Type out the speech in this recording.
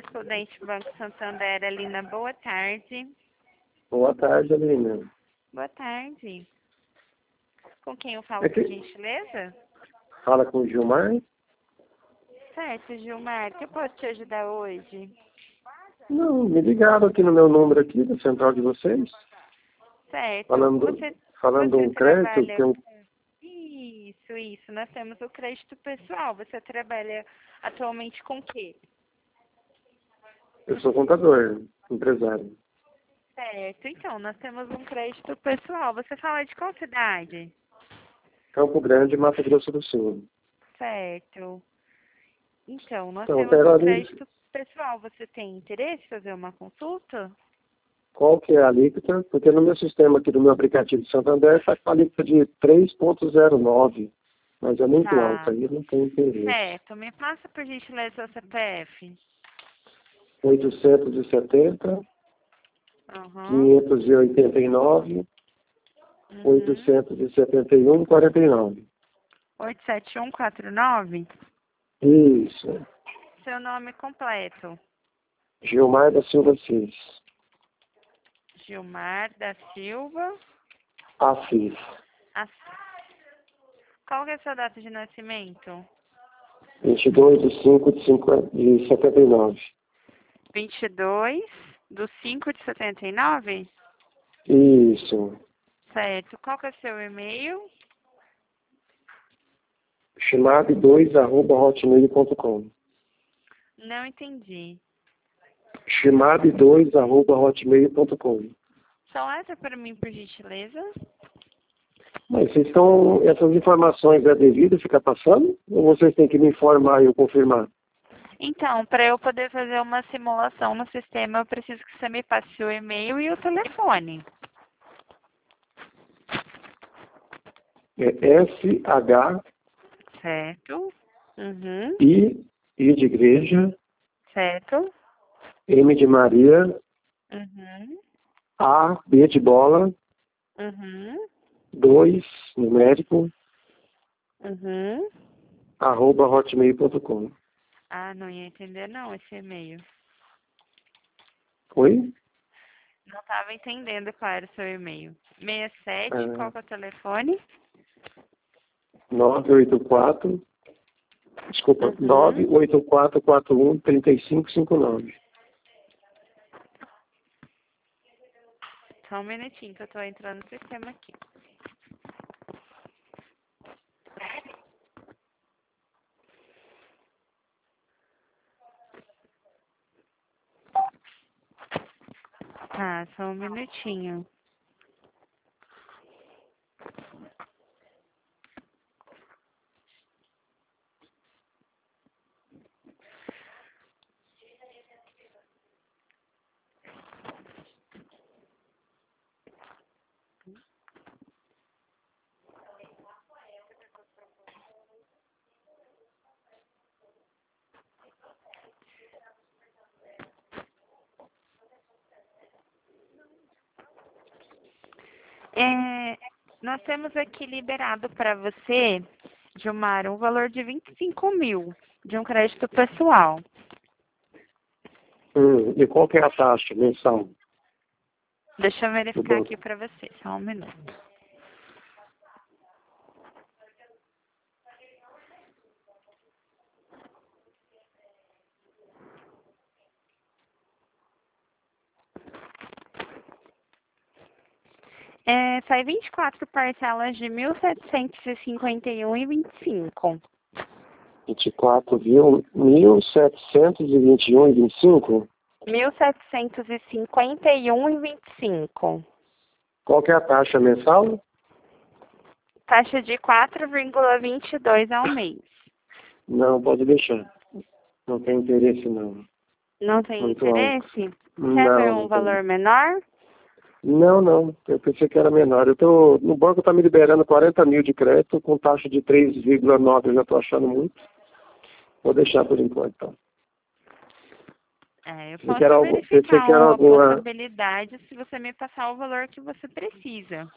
correspondente Banco Santander, Alina. Boa tarde. Boa tarde, Alina. Boa tarde. Com quem eu falo, É que- por gentileza? Fala com o Gilmar. Certo, Gilmar. Que eu posso te ajudar hoje? Não, me ligaram aqui no meu número aqui, da central de vocês, Certo. falando Você um crédito trabalha que eu, com... Isso. Nós temos o crédito pessoal. Você trabalha atualmente com o quê? eu sou contador, empresário. Certo. Então, nós temos um crédito pessoal. Você fala de qual cidade? Campo Grande, Mato Grosso do Sul. Certo. Então, nós Então, temos pera um ali, crédito pessoal. Você tem interesse em fazer uma consulta? qual que é a alíquota? Porque no meu sistema aqui, do meu aplicativo de Santander, está com a alíquota de 3,09, mas é muito alta, Tá. aí não tem interesse. Certo. Me passa, por gentileza, seu CPF. 870, Aham. 589, 871, 49. 87149. Isso. Seu nome completo. Gilmar da Silva Cis. Gilmar da Silva. Assis. Qual que é a sua data de nascimento? 22/5/79. 22/5/79? Isso. Certo. Qual que é o seu e-mail? Chimab2@hotmail.com. Não entendi. Chimab2@hotmail.com. Só essa para mim, por gentileza. Mas essas informações é devido ficar passando? Ou vocês têm que me informar e eu confirmar? Então, para eu poder fazer uma simulação no sistema, eu preciso que você me passe o e-mail e o telefone. É SHI Certo? Uhum. I de igreja, Certo? M de Maria, Uhum. A, B de bola, Uhum. 2, numérico, Uhum. @hotmail.com. Ah, não ia entender não esse e-mail. Oi? Não estava entendendo qual era o seu e-mail. 67, qual Ah, que é o telefone? 984, desculpa, Uhum. 98441-3559. Só um minutinho que eu tô entrando no sistema aqui. Tá, só um minutinho. Nós temos aqui liberado para você, Gilmar, um valor de 25 mil de um crédito pessoal. E qual que é a taxa mensal Deixa eu do verificar banco? aqui para você, só um minuto. Sai 24 parcelas de 1.751,25. 24, viu? 1.721,25. 1.751,25. Qual que é a taxa mensal? Taxa de 4,22 ao mês. Não, pode deixar. Não tem interesse, não. Não tem Muito alto. interesse? Quer ver Não, um não tem. valor menor? Não. Eu pensei que era menor. No banco está me liberando 40 mil de crédito com taxa de 3,9. Eu já estou achando muito. Vou deixar por enquanto, então. Eu Pensei que era posso algo, pensei verificar que era a alguma. possibilidade se você me passar o valor que você precisa.